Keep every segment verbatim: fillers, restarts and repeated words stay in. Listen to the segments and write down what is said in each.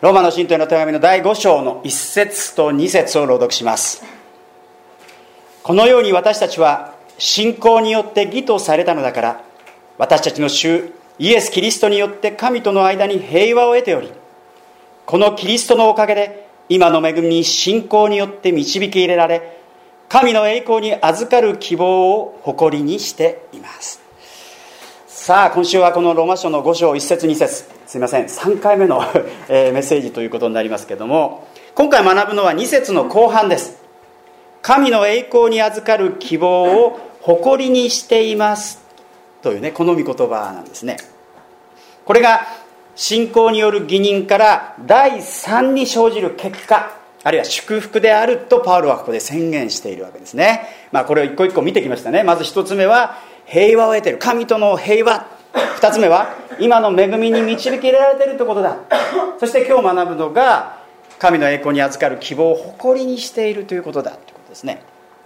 ローマの信徒への手紙のだいご章のいっ節とに節を朗読します。このように私たちは信仰によって義とされたのだから、私たちの主イエス・キリストによって神との間に平和を得ており、このキリストのおかげで今の恵みに信仰によって導き入れられ、神の栄光に預かる希望を誇りにしています。さあ、今週はこのローマ書のご章いっ節に節、すいませんさんかいめのメッセージということになりますけれども、今回学ぶのはに節の後半です。神の栄光に預かる希望を誇りにしていますというね、この御言葉なんですね。これが信仰による義人からだいさんに生じる結果、あるいは祝福であるとパウロはここで宣言しているわけですね。まあ、これを一個一個見てきましたね。まず一つ目は平和を得ている、神との平和。二つ目は今の恵みに導き入れられているということだ。そして今日学ぶのが神の栄光に預かる希望を誇りにしているということだということですね。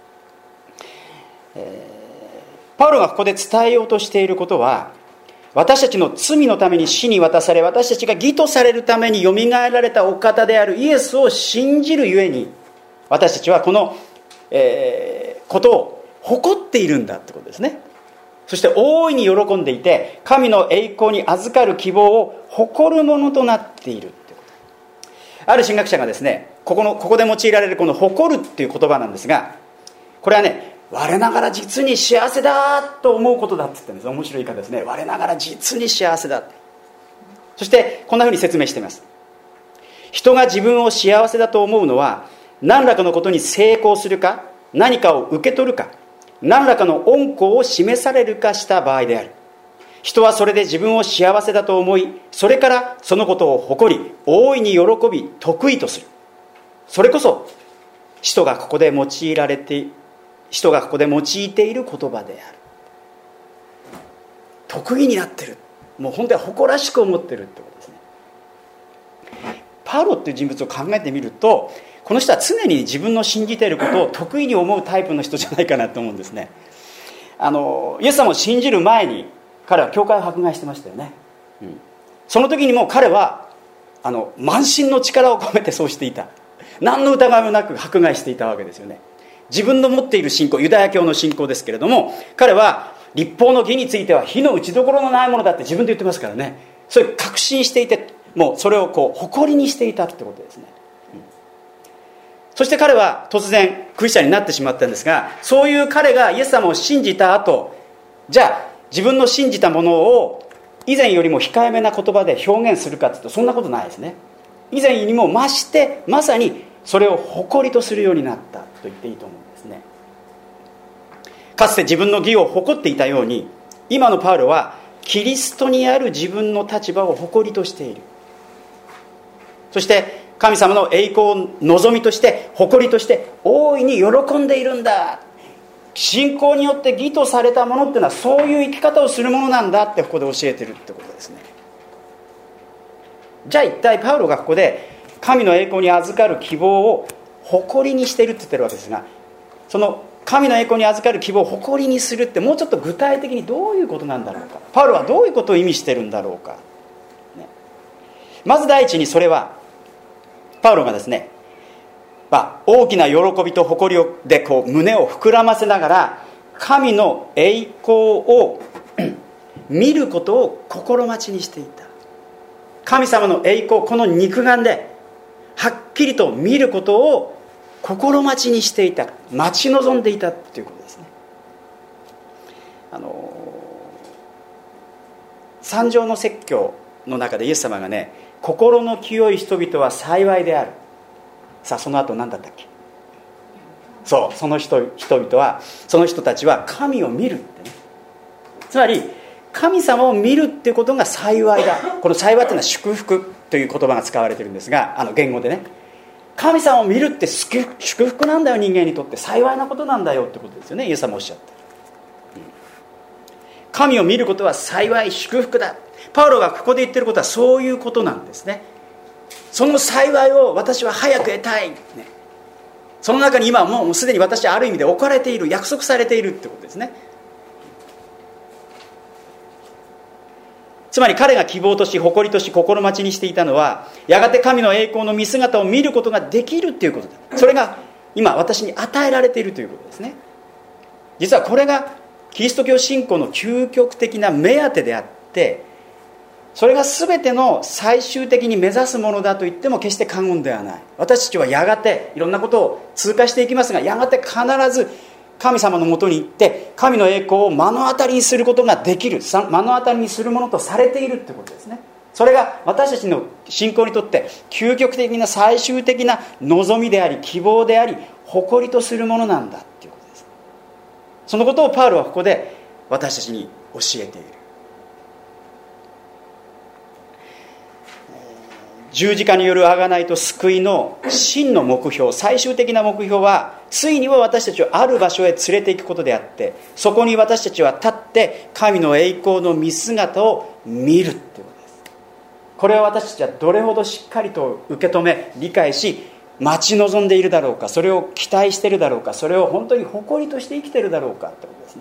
えー、パウロがここで伝えようとしていることは、私たちの罪のために死に渡され、私たちが義とされるためによみがえられたお方であるイエスを信じるゆえに、私たちはこの、えー、ことを誇っているんだということですね。そして大いに喜んでいて、神の栄光に預かる希望を誇るものとなっているということ。ある神学者がですね、ここのここで用いられるこの誇るっていう言葉なんですが、これはね、我ながら実に幸せだと思うことだって言ってるんです。面白い言い方ですね。我ながら実に幸せだ。そしてこんなふうに説明しています。人が自分を幸せだと思うのは、何らかのことに成功するか、何かを受け取るか、何らかの恩光を示されるかした場合である。人はそれで自分を幸せだと思い、それからそのことを誇り、大いに喜び得意とする。それこそ使徒がここで用いられて人がここで用いている言葉である。得意になってる、もう本当は誇らしく思ってるってことですね。パウロっていう人物を考えてみると、この人は常に自分の信じていることを得意に思うタイプの人じゃないかなと思うんですね。あのイエス様を信じる前に彼は教会を迫害してましたよね、うん、その時にも彼はあの満身の力を込めてそうしていた。何の疑いもなく迫害していたわけですよね。自分の持っている信仰、ユダヤ教の信仰ですけれども、彼は律法の義については火の打ちどころのないものだって自分で言ってますからね。それ確信していて、もうそれをこう誇りにしていたってことですね、うん、そして彼は突然クリスチャンになってしまったんですが、そういう彼がイエス様を信じた後、じゃあ自分の信じたものを以前よりも控えめな言葉で表現するかというと、そんなことないですね。以前にも増してまさにそれを誇りとするようになったと言っていいと思うんですね。かつて自分の義を誇っていたように、今のパウロはキリストにある自分の立場を誇りとしている。そして神様の栄光を望みとして誇りとして大いに喜んでいるんだ。信仰によって義とされたものっていうのはそういう生き方をするものなんだってここで教えてるってことですね。じゃあ一体パウロがここで神の栄光に預かる希望を誇りにしているって言ってるわけですが、その神の栄光に預かる希望を誇りにするってもうちょっと具体的にどういうことなんだろうか。パウロはどういうことを意味してるんだろうか、ね、まず第一にそれはパウロがですね、まあ、大きな喜びと誇りをでこう胸を膨らませながら神の栄光を見ることを心待ちにしていた。神様の栄光、この肉眼ではっきりと見ることを心待ちにしていた、待ち望んでいたということですね。あの三条の説教の中でイエス様がね、心の清い人々は幸いである。さあその後何だったっけ。そう、その人人々はその人たちは神を見るってね。つまり神様を見るっていうことが幸いだ。この幸いっていうのは祝福という言葉が使われてるんですが、あの言語でね、神様を見るって祝福なんだよ、人間にとって幸いなことなんだよってことですよね。イエス様おっしゃった、うん、神を見ることは幸い、祝福だ。パウロがここで言ってることはそういうことなんですね。その幸いを私は早く得たい、ね、その中に今もうすでに私はある意味で置かれている、約束されているってことですね。 つまり彼が希望とし誇りとし心待ちにしていたのは、やがて神の栄光の見姿を見ることができるということだ。それが今私に与えられているということですね。実はこれがキリスト教信仰の究極的な目当てであって、それが全ての最終的に目指すものだと言っても決して過言ではない。私たちはやがていろんなことを通過していきますが、やがて必ず神様のもとに行って神の栄光を目の当たりにすることができる、目の当たりにするものとされているということですね。それが私たちの信仰にとって究極的な最終的な望みであり、希望であり、誇りとするものなんだということです。そのことをパウロはここで私たちに教えている。十字架による贖いと救いの真の目標、最終的な目標は、ついには私たちをある場所へ連れて行くことであって、そこに私たちは立って神の栄光の見姿を見るということです。これを私たちはどれほどしっかりと受け止め理解し、待ち望んでいるだろうか、それを期待しているだろうか、それを本当に誇りとして生きているだろうかということですね。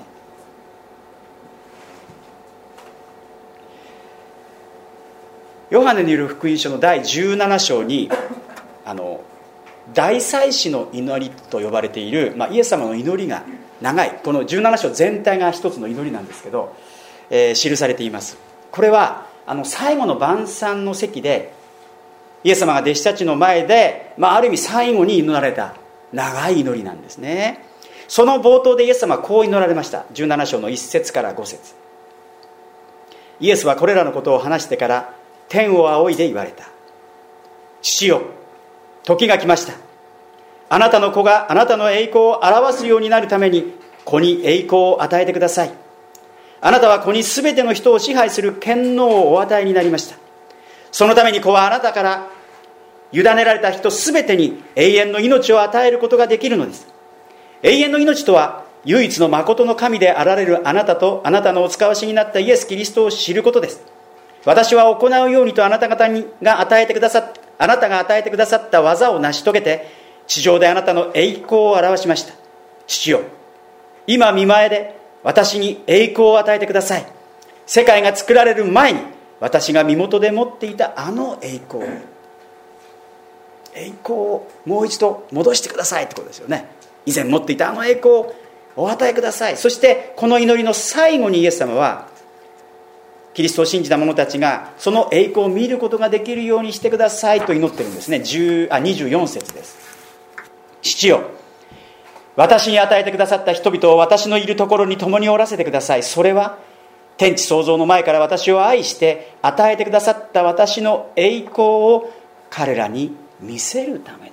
ヨハネによる福音書のだいじゅうなな章に、あの大祭司の祈りと呼ばれている、まあ、イエス様の祈りが長い、このじゅうなな章全体が一つの祈りなんですけど、えー、記されています。これはあの最後の晩餐の席でイエス様が弟子たちの前で、まあ、ある意味最後に祈られた長い祈りなんですね。その冒頭でイエス様はこう祈られました。じゅうなな章のいっ節からご節。イエスはこれらのことを話してから天を仰いで言われた。父よ、時が来ました。あなたの子があなたの栄光を表すようになるために子に栄光を与えてください。あなたは子にすべての人を支配する権能をお与えになりました。そのために子はあなたから委ねられた人すべてに永遠の命を与えることができるのです。永遠の命とは唯一の誠の神であられるあなたとあなたのお使わしになったイエス・キリストを知ることです。私は行うようにとあなた方にが与えてくださっあなたが与えてくださった技を成し遂げて地上であなたの栄光を表しました。父よ、今御前で私に栄光を与えてください。世界が作られる前に私が身元で持っていたあの栄光を栄光をもう一度戻してくださいってことですよね。以前持っていたあの栄光をお与えください。そしてこの祈りの最後にイエス様はキリストを信じた者たちがその栄光を見ることができるようにしてくださいと祈ってるんですね。じゅうあにじゅうよん節です。父よ、私に与えてくださった人々を私のいるところに共におらせてください。それは天地創造の前から私を愛して与えてくださった私の栄光を彼らに見せるためです。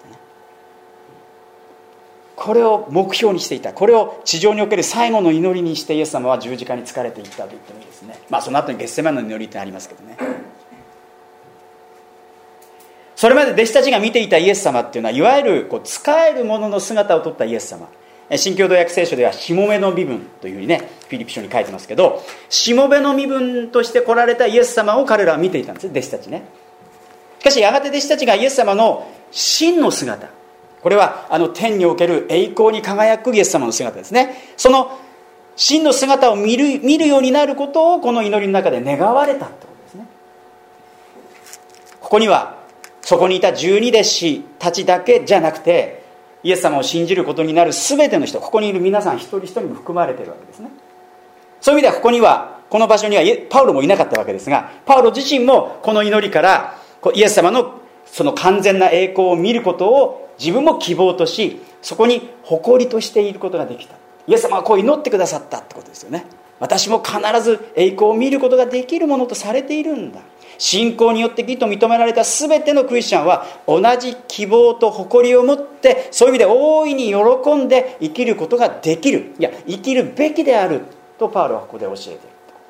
これを目標にしていた。これを地上における最後の祈りにしてイエス様は十字架に疲れていったと言ってもいいですね。まあその後にゲッセマネの祈りってありますけどね。それまで弟子たちが見ていたイエス様っていうのは、いわゆるこう仕える者の姿をとったイエス様。新共同訳聖書ではしもべの身分というふうにね、フィリピ書に書いてますけど、しもべの身分として来られたイエス様を彼らは見ていたんです、弟子たちね。しかしやがて弟子たちがイエス様の真の姿、これはあの天における栄光に輝くイエス様の姿ですね。その真の姿を見る、見るようになることをこの祈りの中で願われたってことですね。ここにはそこにいた十二弟子たちだけじゃなくて、イエス様を信じることになる全ての人、ここにいる皆さん一人一人も含まれているわけですね。そういう意味ではここには、この場所にはパウロもいなかったわけですが、パウロ自身もこの祈りからイエス様のその完全な栄光を見ることを自分も希望とし、そこに誇りとしていることができた。イエス様はこう祈ってくださったってことですよね。私も必ず栄光を見ることができるものとされているんだ。信仰によって義と認められた全てのクリスチャンは同じ希望と誇りを持って、そういう意味で大いに喜んで生きることができる、いや生きるべきであるとパウロはここで教えている。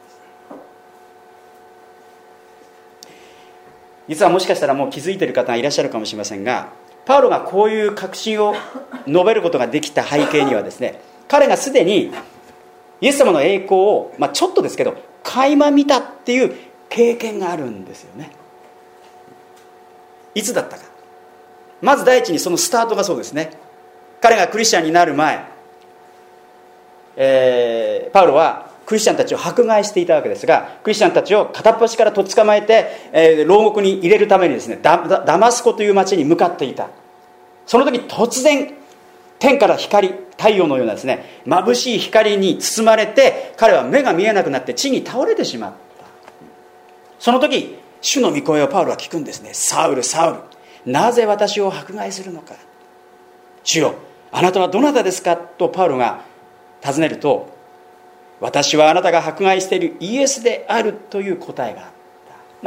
実はもしかしたらもう気づいている方がいらっしゃるかもしれませんが、パウロがこういう確信を述べることができた背景にはですね、彼がすでにイエス様の栄光を、まあ、ちょっとですけど垣間見たっていう経験があるんですよね。いつだったか。まず第一にそのスタートがそうですね。彼がクリスチャンになる前、えー、パウロはクリスチャンたちを迫害していたわけですが、クリスチャンたちを片っ端からとっ捕まえて、えー、牢獄に入れるためにですね、ダ、ダマスコという町に向かっていた。その時突然天から光、太陽のようなですね、眩しい光に包まれて、彼は目が見えなくなって地に倒れてしまった。その時主の御声をパウロは聞くんですね。サウル、サウル、なぜ私を迫害するのか。主よ、あなたはどなたですかとパウロが尋ねると、私はあなたが迫害しているイエスであるという答えがあった。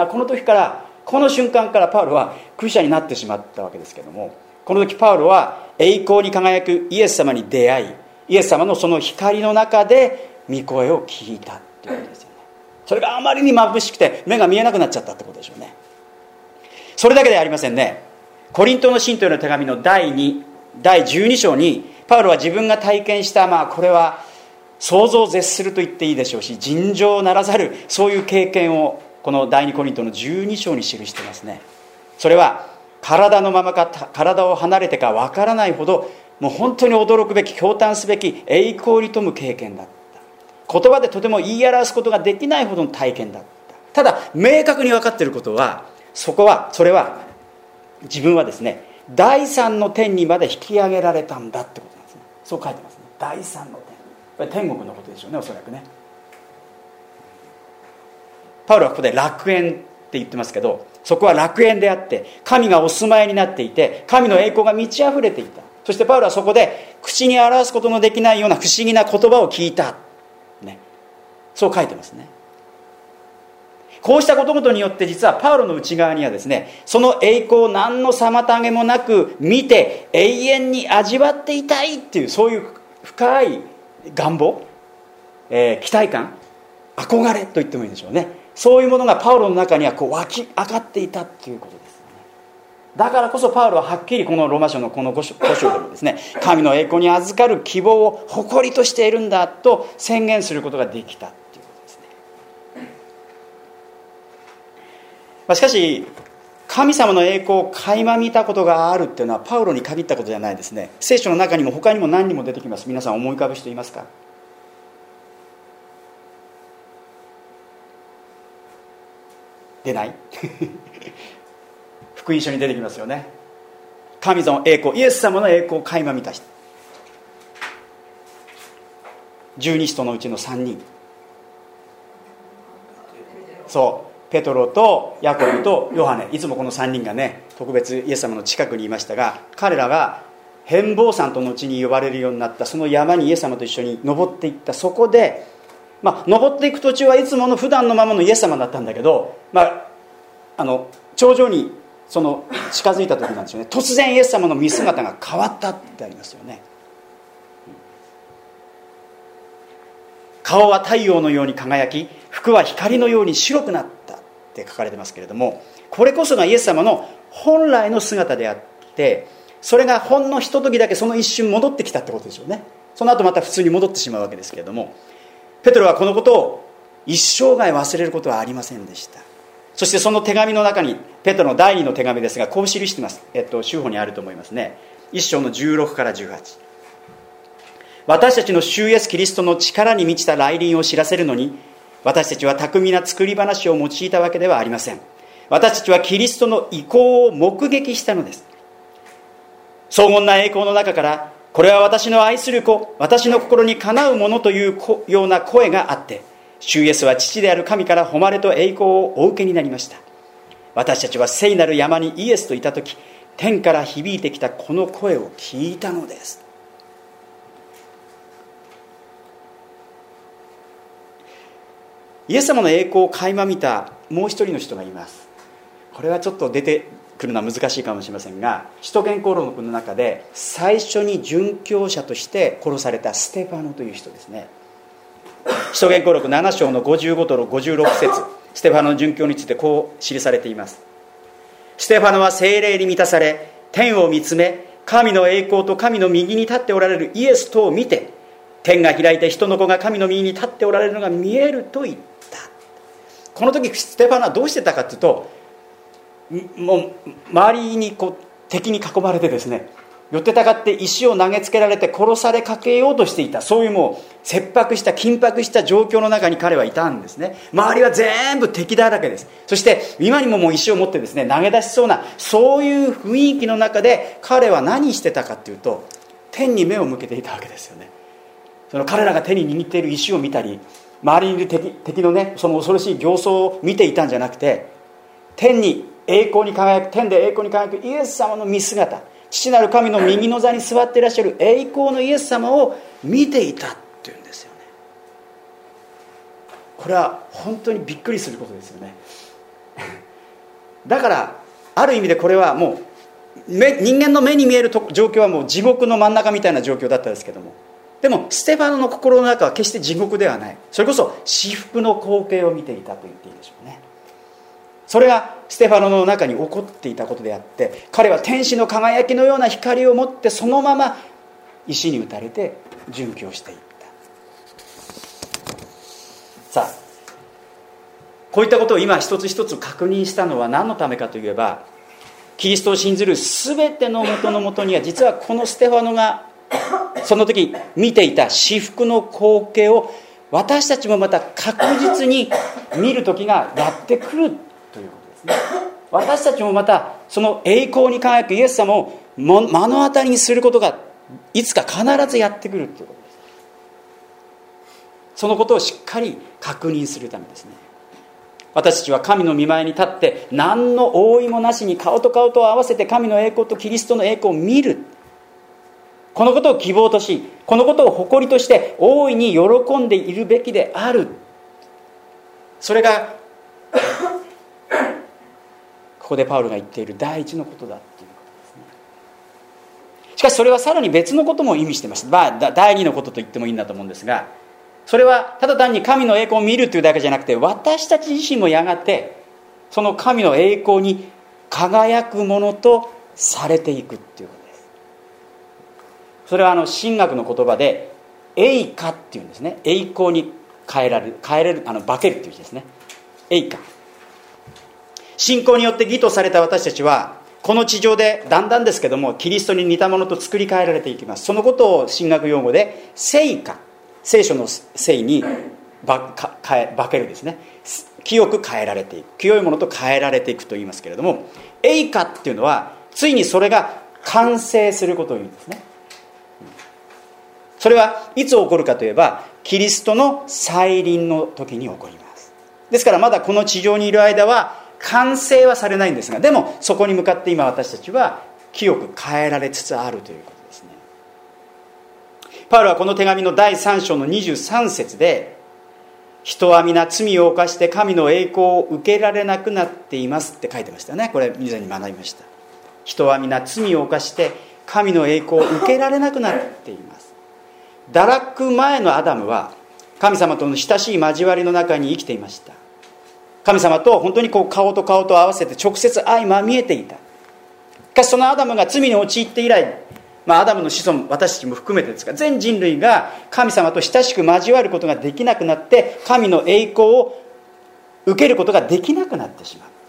この時から、この瞬間からパウロはクリスチャンになってしまったわけですけども、この時パウロは栄光に輝くイエス様に出会い、イエス様のその光の中で御声を聞いたということですよね。それがあまりに眩しくて目が見えなくなっちゃったってことでしょうね。それだけではありませんね。コリントの信徒への手紙の第に、第じゅうに章に、パウロは自分が体験した、まあこれは想像を絶すると言っていいでしょうし、尋常ならざるそういう経験をこの第二コリントのじゅうに章に記していますね。それは体のままか体を離れてかわからないほど、もう本当に驚くべき、驚嘆すべき栄光に富む経験だった。言葉でとても言い表すことができないほどの体験だった。ただ明確に分かっていることは、そこはそれは自分はですね、第三の天にまで引き上げられたんだってことなんですね。そう書いてますね。第三の天、これ天国のことでしょうね、おそらくね。パウロはここで楽園って言ってますけど、そこは楽園であって、神がお住まいになっていて、神の栄光が満ち溢れていた。そしてパウロはそこで口に表すことのできないような不思議な言葉を聞いた、ね、そう書いてますね。こうしたことごとによって実はパウロの内側にはですね、その栄光を何の妨げもなく見て永遠に味わっていたいっていう、そういう深い願望、えー、期待感、憧れと言ってもいいでしょうね。そういうものがパウロの中にはこう湧き上がっていたということです、ね、だからこそパウロははっきりこのローマ書のこのご章でもですね、神の栄光に預かる希望を誇りとしているんだと宣言することができたということですね。まあ、しかし神様の栄光を垣間見たことがあるっていうのはパウロに限ったことじゃないですね。聖書の中にも他にも何にも出てきます。皆さん思い浮かぶ人いますか？出ない福音書に出てきますよね。神様の栄光、イエス様の栄光を垣間見た人、十二使徒のうちの三人、そうペトロとヤコブとヨハネ、いつもこの三人がね特別イエス様の近くにいましたが、彼らが変貌山と後に呼ばれるようになったその山にイエス様と一緒に登っていった。そこでまあ、登っていく途中はいつもの普段のままのイエス様だったんだけど、まあ、あの頂上にその近づいた時なんですよね。突然イエス様の見姿が変わったってありますよね。顔は太陽のように輝き、服は光のように白くなったって書かれてますけれども、これこそがイエス様の本来の姿であって、それがほんのひとときだけその一瞬戻ってきたってことですよね。その後また普通に戻ってしまうわけですけれども、ペテロはこのことを一生涯忘れることはありませんでした。そしてその手紙の中に、ペテロの第二の手紙ですが、こう記しています。えっと州法にあると思いますね。一章のじゅうろくからじゅうはち。私たちの主イエスキリストの力に満ちた来臨を知らせるのに、私たちは巧みな作り話を用いたわけではありません。私たちはキリストの意向を目撃したのです。荘厳な栄光の中から、これは私の愛する子、私の心にかなうものというような声があって、主イエスは父である神から誉れと栄光をお受けになりました。私たちは聖なる山にイエスといたとき、天から響いてきたこの声を聞いたのです。イエス様の栄光を垣間見たもう一人の人がいます。これはちょっと出てくるのは難しいかもしれませんが、使徒言行録の中で最初に殉教者として殺されたステファノという人ですね。使徒言行録なな章のごじゅうごとごじゅうろく節、ステファノの殉教についてこう記されています。ステファノは聖霊に満たされ、天を見つめ、神の栄光と神の右に立っておられるイエスとを見て、天が開いて人の子が神の右に立っておられるのが見えると言った。この時ステファノはどうしてたかというと、もう周りにこう敵に囲まれてですね、 寄ってたかって石を投げつけられて殺されかけようとしていた、そういうもう切迫した緊迫した状況の中に彼はいたんですね。周りは全部敵だらけです。そして今にももう石を持ってですね投げ出しそうな、そういう雰囲気の中で彼は何してたかっていうと、天に目を向けていたわけですよね。その彼らが手に握っている石を見たり、周りにいる 敵, 敵のねその恐ろしい形相を見ていたんじゃなくて、天に栄光に輝く天で栄光に輝くイエス様の見姿、父なる神の右の座に座っていらっしゃる栄光のイエス様を見ていたっていうんですよね。これは本当にびっくりすることですよね。だからある意味でこれはもう人間の目に見える状況はもう地獄の真ん中みたいな状況だったんですけども、でもステファノの心の中は決して地獄ではない、それこそ至福の光景を見ていたと言っていいでしょうね。それがステファノの中に起こっていたことであって、彼は天使の輝きのような光を持ってそのまま石に打たれて殉教していった。さあ、こういったことを今一つ一つ確認したのは何のためかといえば、キリストを信ずる全ての元のもとには、実はこのステファノがその時見ていた至福の光景を私たちもまた確実に見る時がやってくるということですね。私たちもまたその栄光に輝くイエス様を目の当たりにすることがいつか必ずやってくるということです。そのことをしっかり確認するためですね。私たちは神の御前に立って何の覆いもなしに顔と顔と合わせて神の栄光とキリストの栄光を見る、このことを希望とし、このことを誇りとして大いに喜んでいるべきである。それがここでパウロが言っている第一のことだということですね。しかしそれはさらに別のことも意味しています。まあ第二のことと言ってもいいんだと思うんですが、それはただ単に神の栄光を見るというだけじゃなくて、私たち自身もやがてその神の栄光に輝くものとされていくということです。それはあの神学の言葉で栄華っていうんですね。栄光に変えられる、変えれる、あの化けるという字ですね。栄華。信仰によって義とされた私たちはこの地上でだんだんですけどもキリストに似たものと作り変えられていきます。そのことを神学用語で聖化、聖書の聖に化けるですね、清く変えられていく、清いものと変えられていくと言いますけれども、栄華っていうのはついにそれが完成することを言うんですね。それはいつ起こるかといえば、キリストの再臨の時に起こります。ですからまだこの地上にいる間は完成はされないんですが、でもそこに向かって今私たちは清く変えられつつあるということですね。パウロはこの手紙のだいさん章のにじゅうさん節で、人は皆罪を犯して神の栄光を受けられなくなっていますって書いてましたね。これ以前に学びました。人は皆罪を犯して神の栄光を受けられなくなっています。堕落前のアダムは神様との親しい交わりの中に生きていました。神様と本当にこう顔と顔と合わせて直接相まみえていた。しかしそのアダムが罪に陥って以来、まあ、アダムの子孫、私たちも含めてですが、全人類が神様と親しく交わることができなくなって、神の栄光を受けることができなくなってしまう。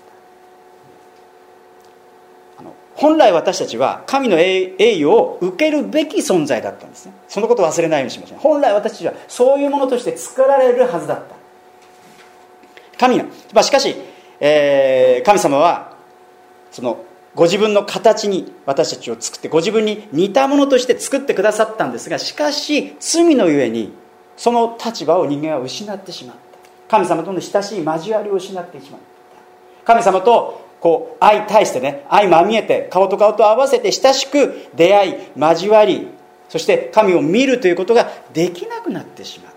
あの本来私たちは神の栄誉を受けるべき存在だったんですね。そのことを忘れないようにしましょう。本来私たちはそういうものとして作られるはずだった。神が、まあ、しかし、えー、神様はそのご自分の形に私たちを作って、ご自分に似たものとして作ってくださったんですが、しかし罪のゆえにその立場を人間は失ってしまった。神様との親しい交わりを失ってしまった。神様とこう相対してね、相まみえて顔と顔と合わせて親しく出会い交わり、そして神を見るということができなくなってしまった。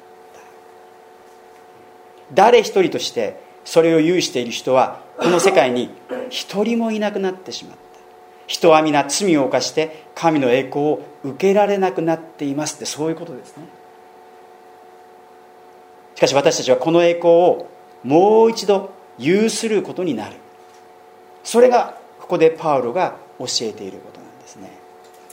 誰一人としてそれを有している人はこの世界に一人もいなくなってしまった。人は皆罪を犯して神の栄光を受けられなくなっていますって、そういうことですね。しかし私たちはこの栄光をもう一度有することになる。それがここでパウロが教えていることなんですね。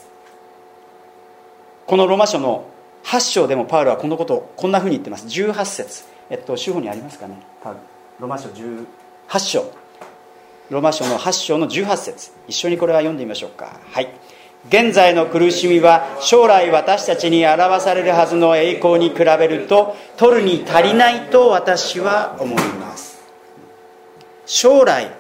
このローマ書のはち章でもパウロはこのことをこんなふうに言ってます。じゅうはち節、えっと主語にありますかね。ローマ書じゅうはち章、ローマ書のはち章のじゅうはち節、一緒にこれは読んでみましょうか。はい。 現在の苦しみは将来私たちに表されるはずの栄光に比べると取るに足りないと私は思います。将来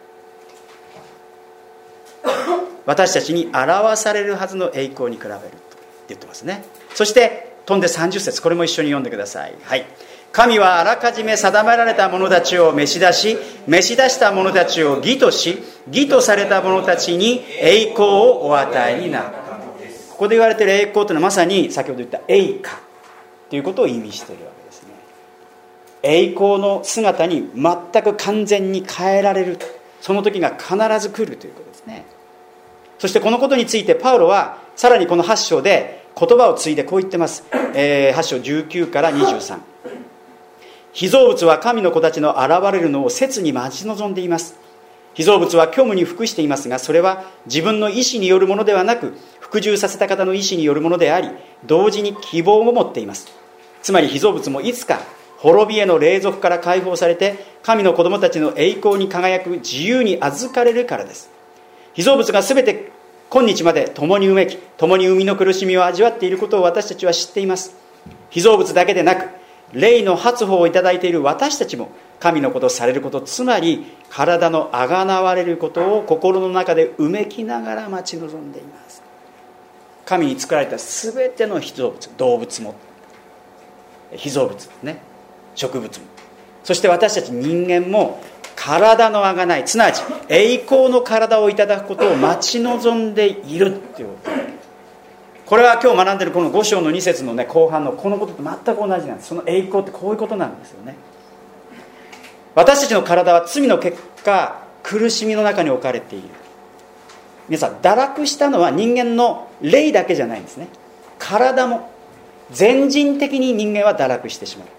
私たちに表されるはずの栄光に比べると言ってますね。そして飛んでさんじゅっ節、これも一緒に読んでください。はい。神はあらかじめ定められた者たちを召し出し、召し出した者たちを義とし、義とされた者たちに栄光をお与えになった。ここで言われている栄光というのはまさに先ほど言った栄華ということを意味しているわけですね。栄光の姿に全く完全に変えられる、その時が必ず来るということですね。そしてこのことについてパウロはさらにこのはち章で言葉を継いでこう言ってます。えー、はち章じゅうきゅうからにじゅうさん。被造物は神の子たちの現れるのを切に待ち望んでいます。被造物は虚無に服していますが、それは自分の意志によるものではなく、服従させた方の意志によるものであり、同時に希望を持っています。つまり被造物もいつか滅びへの霊俗から解放されて、神の子供たちの栄光に輝く自由に預かれるからです。被造物がすべて今日まで共にうめき、共に生みの苦しみを味わっていることを私たちは知っています。被造物だけでなく、霊の発歩をいただいている私たちも神のことされること、つまり体のあがなわれることを心の中でうめきながら待ち望んでいます。神に作られたすべての被造物、動物も被造物ね、植物も、そして私たち人間も体のあがない、すなわち栄光の体をいただくことを待ち望んでいるということ。これは今日学んでいるこのご章のに節の、ね、後半のこのことと全く同じなんです。その栄光ってこういうことなんですよね。私たちの体は罪の結果苦しみの中に置かれている。皆さん、堕落したのは人間の霊だけじゃないんですね。体も全人的に人間は堕落してしまった。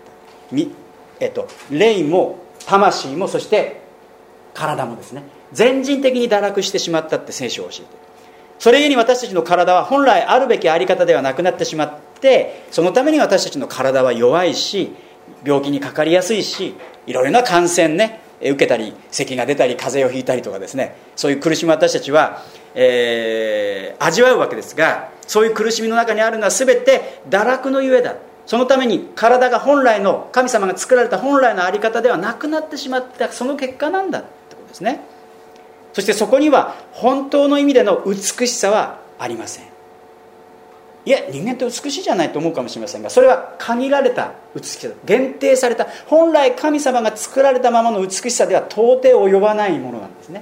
み、えっと、霊も魂もそして体もですね、全人的に堕落してしまったって聖書を教えている。それゆえに私たちの体は本来あるべきあり方ではなくなってしまって、そのために私たちの体は弱いし、病気にかかりやすいし、いろいろな感染ね受けたり、咳が出たり、風邪をひいたりとかですね、そういう苦しみを私たちは、えー、味わうわけですが、そういう苦しみの中にあるのは全て堕落のゆえだ。そのために体が本来の、神様が作られた本来のあり方ではなくなってしまった、その結果なんだってことですね。そしてそこには本当の意味での美しさはありません。いや、人間って美しいじゃないと思うかもしれませんが、それは限られた美しさ、限定された、本来神様が作られたままの美しさでは到底及ばないものなんですね。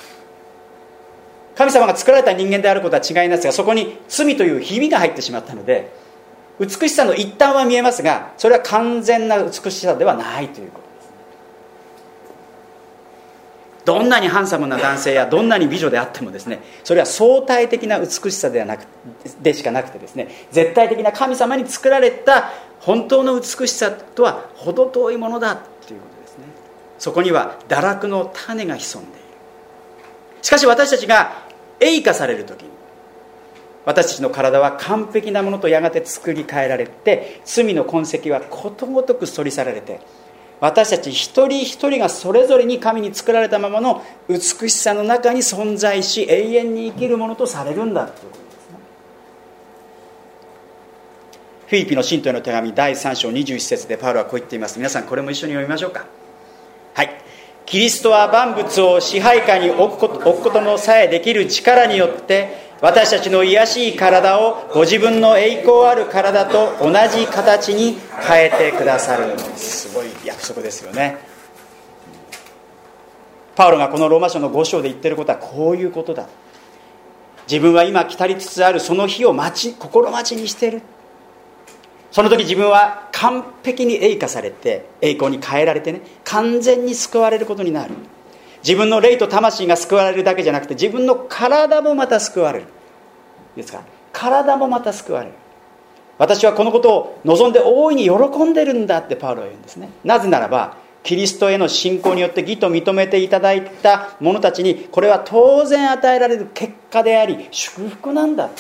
神様が作られた人間であることは違いますが、そこに罪というひびが入ってしまったので、美しさの一端は見えますが、それは完全な美しさではないということです。どんなにハンサムな男性やどんなに美女であってもですね、それは相対的な美しさではなくでしかなくてですね、絶対的な神様に作られた本当の美しさとは程遠いものだということですね。そこには堕落の種が潜んでいる。しかし私たちが栄華されるときに、私たちの体は完璧なものとやがて作り変えられて、罪の痕跡はことごとく取り去られて、私たち一人一人がそれぞれに神に作られたままの美しさの中に存在し、永遠に生きるものとされるんだということですね。フィリピの信徒への手紙だいさん章にじゅういち節でパウロはこう言っています。皆さんこれも一緒に読みましょうか。はい。キリストは万物を支配下に置くこと、置くことのさえできる力によって私たちの卑しい体をご自分の栄光ある体と同じ形に変えてくださる。すごい約束ですよね。パウロがこのローマ書のご章で言っていることはこういうことだ。自分は今来たりつつあるその日を待ち、心待ちにしている。その時自分は完璧に栄華されて、栄光に変えられてね、完全に救われることになる。自分の霊と魂が救われるだけじゃなくて、自分の体もまた救われる。いいですか？体もまた救われる。私はこのことを望んで大いに喜んでるんだってパウロは言うんですね。なぜならば、キリストへの信仰によって義と認めていただいた者たちに、これは当然与えられる結果であり、祝福なんだって。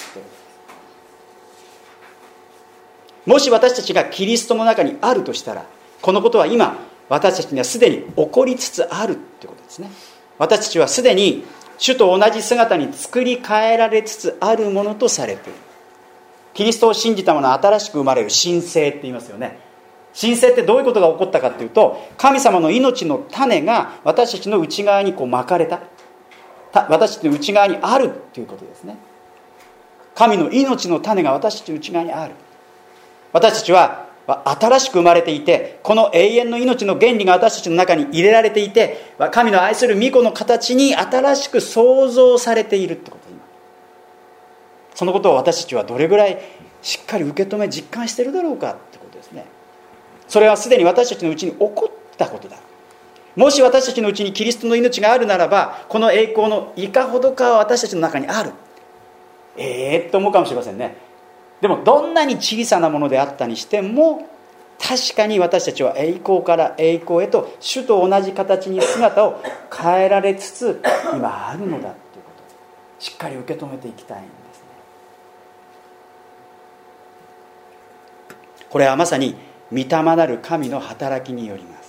もし私たちがキリストの中にあるとしたら、このことは今私たちにはすでに起こりつつあるということですね。私たちはすでに主と同じ姿に作り変えられつつあるものとされている。キリストを信じた者は新しく生まれる新生って言いますよね。新生ってどういうことが起こったかっていうと、神様の命の種が私たちの内側にこう巻かれた、私たちの内側にあるということですね。神の命の種が私たちの内側にある。私たちは新しく生まれていて、この永遠の命の原理が私たちの中に入れられていて、神の愛する御子の形に新しく創造されているってこと。そのことを私たちはどれぐらいしっかり受け止め実感しているだろうかってことですね。それはすでに私たちのうちに起こったことだ。もし私たちのうちにキリストの命があるならば、この栄光のいかほどかは私たちの中にある。ええー、と思うかもしれませんね。でもどんなに小さなものであったにしても、確かに私たちは栄光から栄光へと主と同じ形に姿を変えられつつ今あるのだということをしっかり受け止めていきたいんですね。これはまさに御霊なる神の働きによります。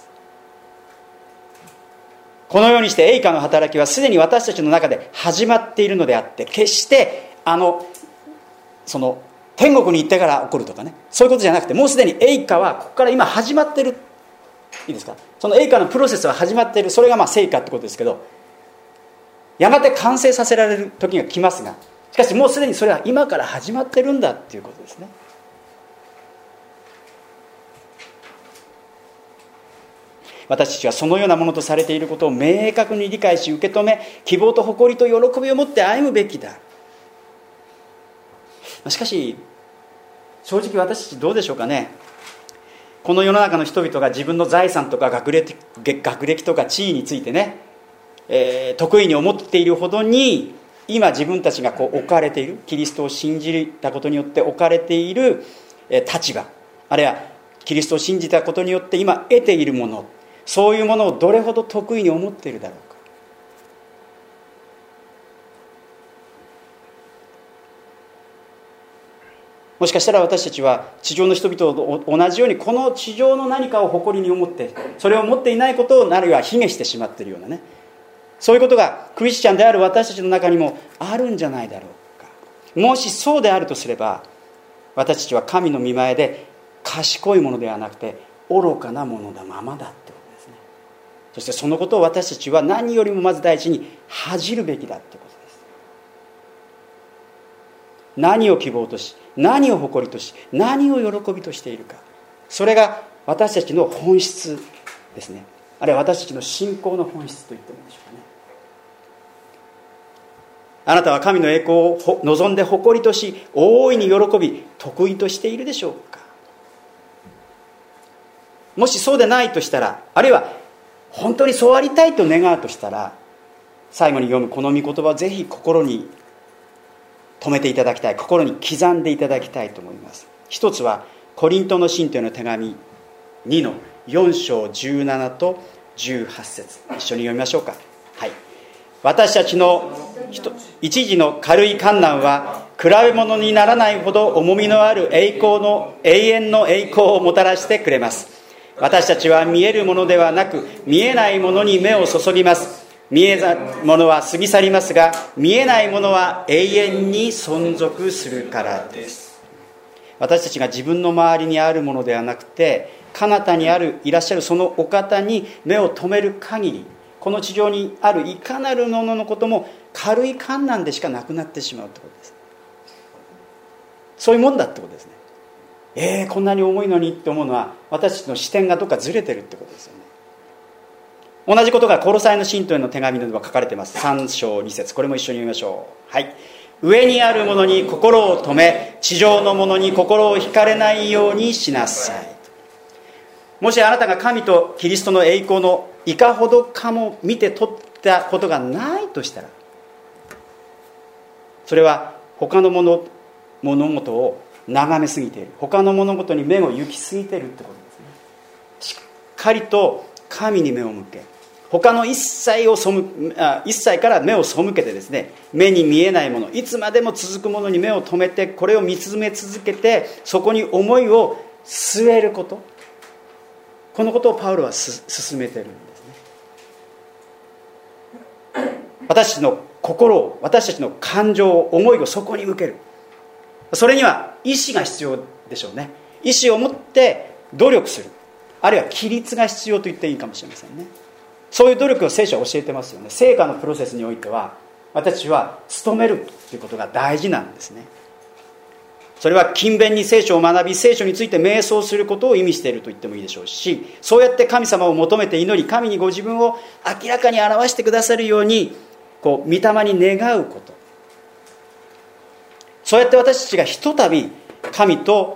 このようにして栄華の働きはすでに私たちの中で始まっているのであって、決してあのその天国に行ってから起こるとかね、そういうことじゃなくて、もうすでに栄華はここから今始まっている。いいですか。その栄華のプロセスは始まっている。それがまあ成果ってことですけど、やがて完成させられる時が来ますが、しかしもうすでにそれは今から始まってるんだっていうことですね。私たちはそのようなものとされていることを明確に理解し受け止め、希望と誇りと喜びを持って歩むべきだ。しかし正直私たちどうでしょうかね。この世の中の人々が自分の財産とか学歴、学歴とか地位についてね、えー、得意に思っているほどに、今自分たちがこう置かれている、キリストを信じたことによって置かれている立場、あるいはキリストを信じたことによって今得ているもの、そういうものをどれほど得意に思っているだろうか。もしかしたら私たちは地上の人々と同じように、この地上の何かを誇りに思って、それを持っていないことをあるいは卑下してしまっているようなね、そういうことがクリスチャンである私たちの中にもあるんじゃないだろうか。もしそうであるとすれば、私たちは神の御前で賢いものではなくて愚かなものだままだってことですね。そしてそのことを私たちは何よりもまず第一に恥じるべきだってことです。何を希望とし、何を誇りとし、何を喜びとしているか、それが私たちの本質ですね。あるいは私たちの信仰の本質と言ってもいいでしょうかね。あなたは神の栄光を望んで誇りとし、大いに喜び得意としているでしょうか。もしそうでないとしたら、あるいは本当にそうありたいと願うとしたら、最後に読むこの御言葉をぜひ心に留めていただきたい、心に刻んでいただきたいと思います。一つはコリントの信徒への手紙にのよん章じゅうななとじゅうはち節、一緒に読みましょうか。はい。私たちの一時の軽い患難は比べ物にならないほど重みのある栄光の永遠の栄光をもたらしてくれます。私たちは見えるものではなく見えないものに目を注ぎます。見えないものは過ぎ去りますが、見えないものは永遠に存続するからです。私たちが自分の周りにあるものではなくて、彼方にあるいらっしゃるそのお方に目を留める限り、この地上にあるいかなるもののことも軽い困難でしかなくなってしまうということです。そういうもんだってことですね。えー、こんなに重いのにって思うのは、私たちの視点がどっかずれてるってことですよね。同じことがコロサイの信徒への手紙などは書かれています。さん章に節、これも一緒に読みましょう。はい。上にあるものに心を留め、地上のものに心を惹かれないようにしなさい。もしあなたが神とキリストの栄光のいかほどかも見て取ったことがないとしたら、それは他のもの物事を眺めすぎている、他の物事に目を行きすぎているってことですね。しっかりと神に目を向け、他の一切を背あ一切から目を背けてですね、目に見えないもの、いつまでも続くものに目を留めて、これを見つめ続けて、そこに思いを据えること、このことをパウロはす進めているんですね。私の心を、私たちの感情を、思いをそこに向ける。それには意志が必要でしょうね。意志を持って努力する、あるいは規律が必要と言っていいかもしれませんね。そういう努力を聖書は教えてますよね。成果のプロセスにおいては私たちは努めるということが大事なんですね。それは勤勉に聖書を学び、聖書について瞑想することを意味していると言ってもいいでしょうし、そうやって神様を求めて祈り、神にご自分を明らかに表してくださるようにこう御霊に願うこと、そうやって私たちがひとたび神と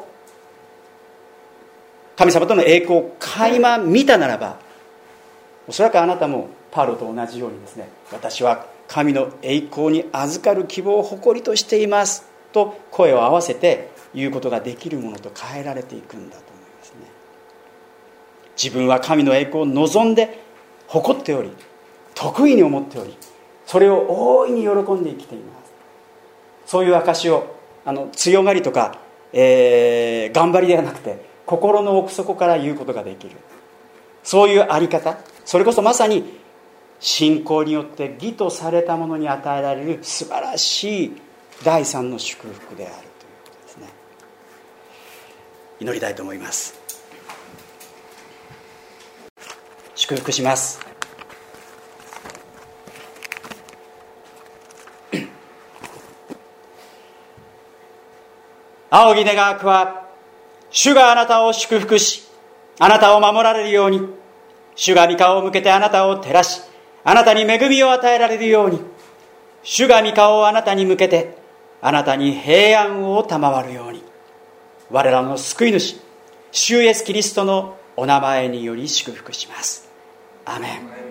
神様との栄光を垣間見たならば、おそらくあなたもパウロと同じようにですね、私は神の栄光に預かる希望を誇りとしていますと声を合わせて言うことができるものと変えられていくんだと思いますね。自分は神の栄光を望んで誇っており、得意に思っており、それを大いに喜んで生きています。そういう証をあの強がりとか、えー、頑張りではなくて心の奥底から言うことができる、そういうあり方、それこそまさに信仰によって義とされたものに与えられる素晴らしい第三の祝福であるということですね。祈りたいと思います。祝福します。仰ぎ願わくは、主があなたを祝福し、あなたを守られるように、主が御顔を向けてあなたを照らし、あなたに恵みを与えられるように、主が御顔をあなたに向けてあなたに平安を賜るように、我らの救い主主イエスキリストのお名前により祝福します。アメン。